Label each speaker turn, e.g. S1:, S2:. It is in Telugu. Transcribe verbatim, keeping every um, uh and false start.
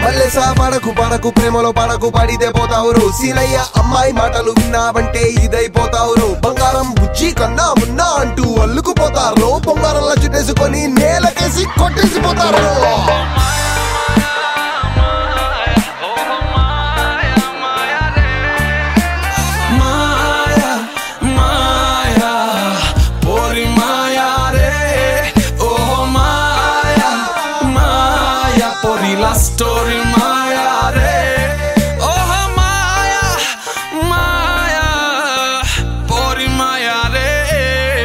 S1: మల్లెసా పడకు పడకు ప్రేమలో పడకు పడితే పోతావురు సీనయ్య అమ్మాయి మాటలు విన్నావంటే ఇదైపోతావురు బంగారం బుజ్జి కన్నా మున్నా అంటూ అల్లుకుపోతారు బొంగారంలా చుట్టేసుకొని నేలకేసి కొట్టేసిపోతారు
S2: La story, ma